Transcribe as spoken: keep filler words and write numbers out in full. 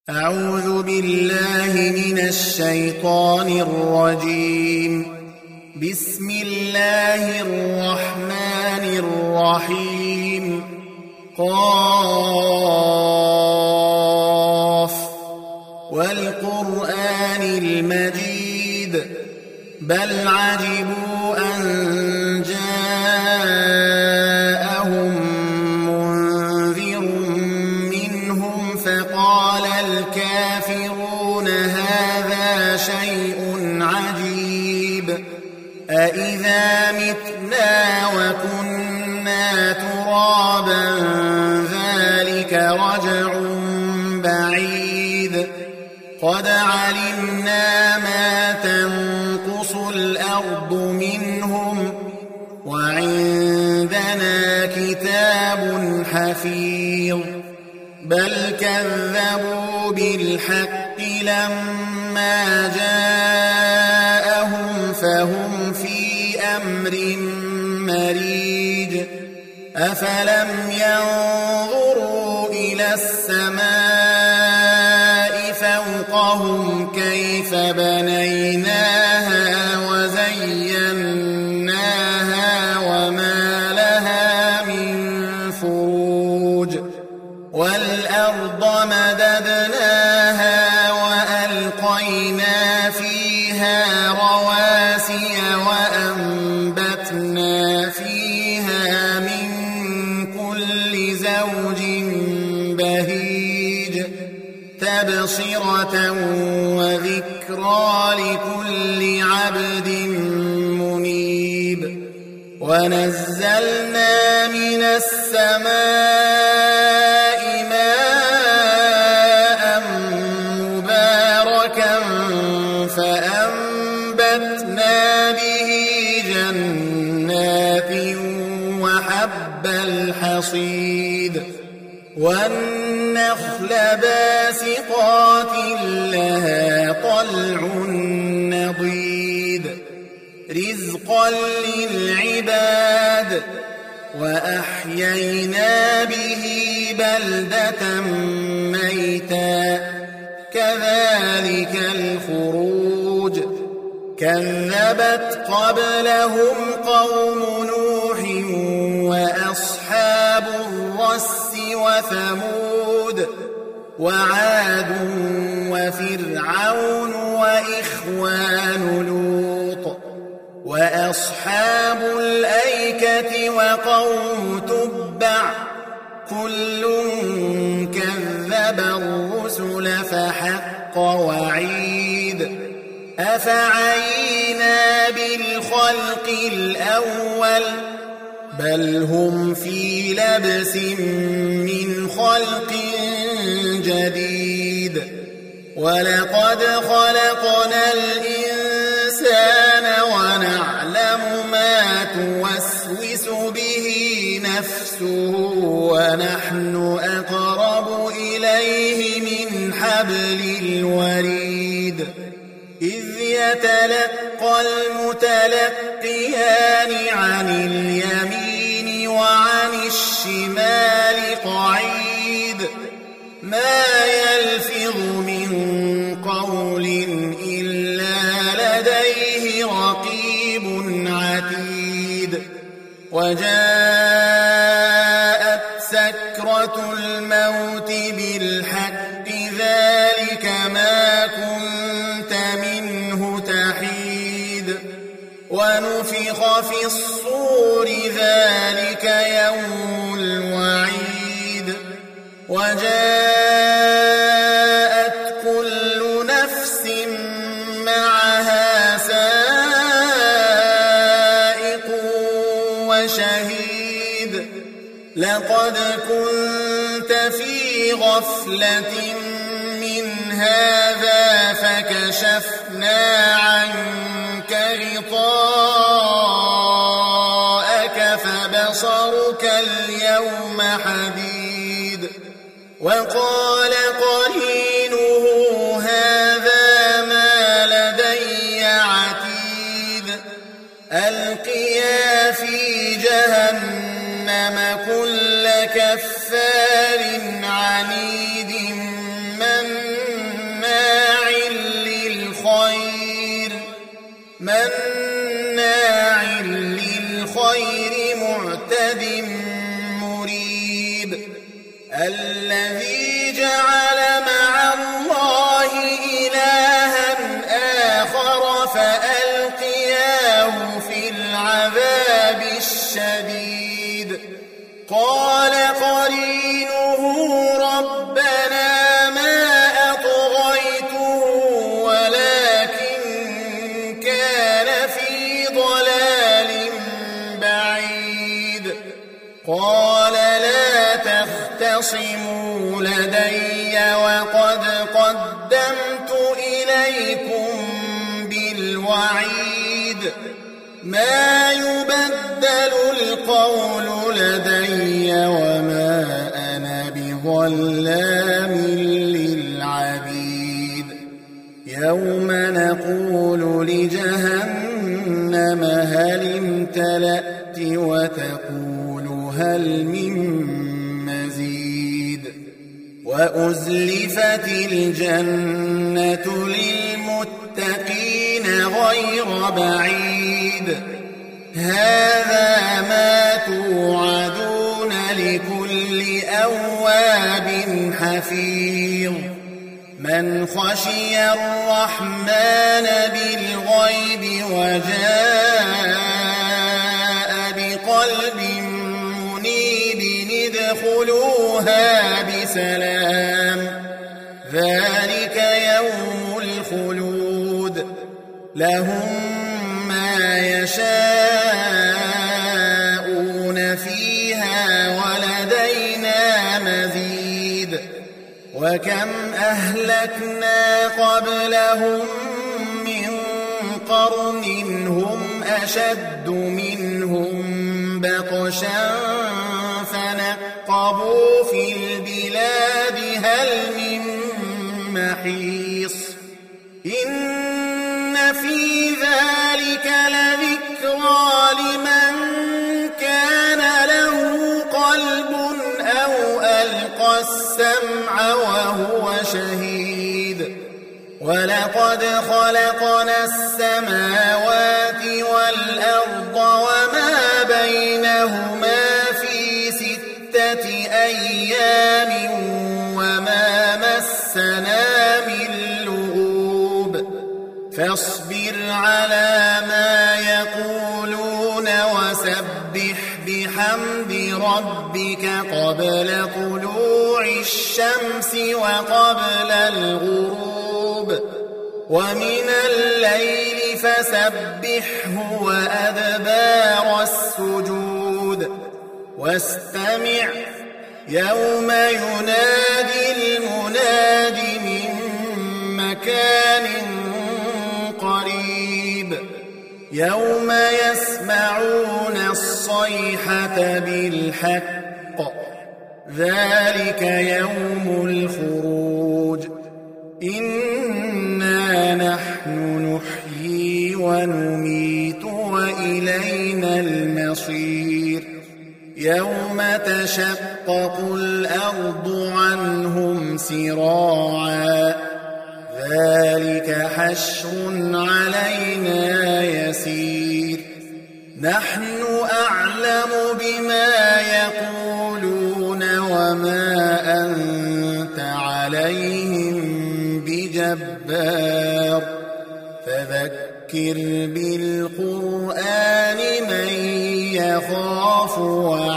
أعوذ بالله من الشيطان الرجيم. بسم الله الرحمن الرحيم. قاف والقرآن المجيد بل عجبوا أن جاءهم منذر منهم فقال الكافرون هذا شيء عجيب أإذا متنا وكنا ترابا ذلك رجع بعيد قد علمنا ما تنقص الأرض منهم وعندنا كتاب حفيظ بل كذبوا بالحق لما جاءهم فهم في أمر مريج أفلم ينظروا إلى السماء فوقهم كيف بنيناها وزيناها وما لها من فروج والأرض مددناها وألقينا فيها رواسي وأنبتنا فيها من كل زوج بهيج تبصرة وذكرى لكل عبد منيب ونزلنا من السماء ماء مباركا فأنبتنا به جنات وحب الحصيد والنخل باسقات لها طلع نضيد رزقا للعباد وأحيينا به بلدة ميتا كذلك الخروج كذبت قبلهم قوم نوح وأصحاب الرس وثمود وعاد وفرعون وإخوان لوط وأصحاب الأيكة وقوم تبع كل كذب الرسل فحق وعيد أفعينا بالخلق الأول بل هم في لبس من خلق جديد ولقد خلقنا الإنسان ونعلم ما توسوس به نفسه ونحن أقرب إليه من حبل الوريد إذ يتلقى المتلقيان عن اليمين وعن الشمال قعيد ما يلفظ من قول إلا لديه رقيب عتيد وجاءت سكرة الموت بالحق ذلك ما كنت منه تحيد ونفخ في الصور ذلك يوم الوعيد وجاءت كل نفس معها سائق وشهيد لقد كنت في غفلة من هذا فكشفنا عنك غطاءك فبصرك اليوم حديد وقال قرينه هذا ما لدي عتيد ألقيا في جهنم كل كفار عنيد من تختصموا لدي وقد قدمت إليكم بالوعيد ما يبدل القول لدي وما أنا بظلام للعبيد يوم نقول لجهنم هل امتلأت وتقول هل من مزيد وأزلفت الجنة للمتقين غير بعيد هذا ما توعدون لكل أواب حفيظ من خشي الرحمن بالغيب وجاء بقلب منيب ادخلوها بسلام ذلك يوم الخلود لهم ما يشاءون فيها ولدينا مزيد وكم أهلكنا قبلهم من قرن هم أشد منهم بطشا فنقبوا في البلاد هل من محيص إن في ذلك لذكرى لمن كان له قلب أو ألقى السمع وهو شهيد ولقد خلقنا السماوات والأرض وما بينهما في ستة أيام وما مسنا من لغوب فاصبر على ما يقولون وسبح بحمد ربك قبل طلوع الشمس وقبل الغروب ومن الليل فسبحه وأدبار السجود واستمع يوم ينادي المناد من مكان قريب يوم يسمعون الصيحة بالحق ذلك يوم الخروج إنا نحن نحيي ونميت وإلينا المصير يوم تشقق الأرض عنهم سراعا ذلك حشر علينا يسير نحن أعلم بما يقولون وما أنت عليهم بجبار فذكر بالقرآن من يخاف وعيد